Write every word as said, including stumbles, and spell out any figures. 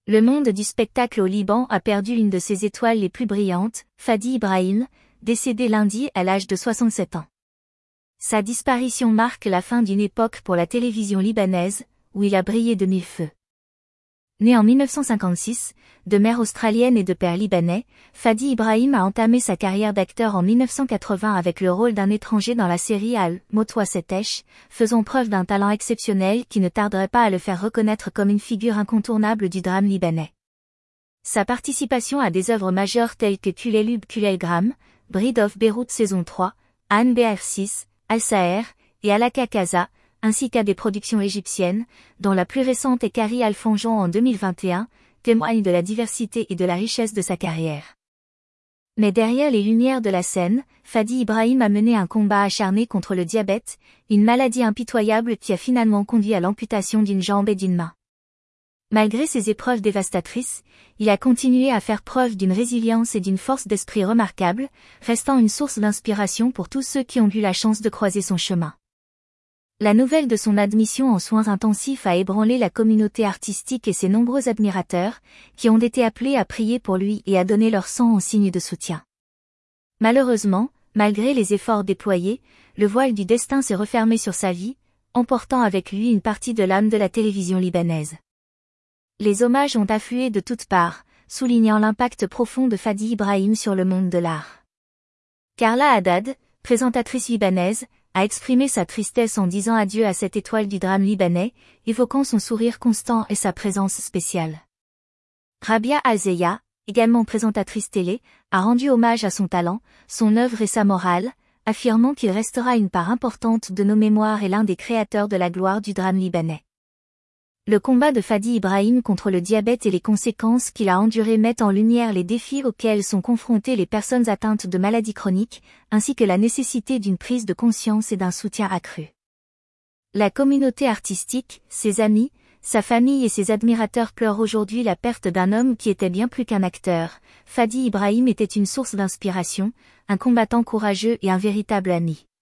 Le monde du spectacle au Liban a perdu une de ses étoiles les plus brillantes, Fadi Ibrahim, décédé lundi à l'âge de soixante-sept ans. Sa disparition marque la fin d'une époque pour la télévision libanaise, où il a brillé de mille feux. Né en mille neuf cent cinquante-six, de mère australienne et de père libanais, Fadi Ibrahim a entamé sa carrière d'acteur en mille neuf cent quatre-vingts avec le rôle d'un étranger dans la série Al-Motwa Setesh, faisant preuve d'un talent exceptionnel qui ne tarderait pas à le faire reconnaître comme une figure incontournable du drame libanais. Sa participation à des œuvres majeures telles que Kulelub Kulelgram, Bride of Beyrouth saison trois, Anne B R six, Al-Saher, et Alaka Kaza, ainsi qu'à des productions égyptiennes, dont la plus récente est Carrie Alfanjon en deux mille vingt et un, témoigne de la diversité et de la richesse de sa carrière. Mais derrière les lumières de la scène, Fadi Ibrahim a mené un combat acharné contre le diabète, une maladie impitoyable qui a finalement conduit à l'amputation d'une jambe et d'une main. Malgré ces épreuves dévastatrices, il a continué à faire preuve d'une résilience et d'une force d'esprit remarquables, restant une source d'inspiration pour tous ceux qui ont eu la chance de croiser son chemin. La nouvelle de son admission en soins intensifs a ébranlé la communauté artistique et ses nombreux admirateurs, qui ont été appelés à prier pour lui et à donner leur sang en signe de soutien. Malheureusement, malgré les efforts déployés, le voile du destin s'est refermé sur sa vie, emportant avec lui une partie de l'âme de la télévision libanaise. Les hommages ont afflué de toutes parts, soulignant l'impact profond de Fadi Ibrahim sur le monde de l'art. Carla Haddad, présentatrice libanaise, a exprimé sa tristesse en disant adieu à cette étoile du drame libanais, évoquant son sourire constant et sa présence spéciale. Rabia Alzeya, également présentatrice télé, a rendu hommage à son talent, son œuvre et sa morale, affirmant qu'il restera une part importante de nos mémoires et l'un des créateurs de la gloire du drame libanais. Le combat de Fadi Ibrahim contre le diabète et les conséquences qu'il a endurées mettent en lumière les défis auxquels sont confrontées les personnes atteintes de maladies chroniques, ainsi que la nécessité d'une prise de conscience et d'un soutien accru. La communauté artistique, ses amis, sa famille et ses admirateurs pleurent aujourd'hui la perte d'un homme qui était bien plus qu'un acteur. Fadi Ibrahim était une source d'inspiration, un combattant courageux et un véritable ami.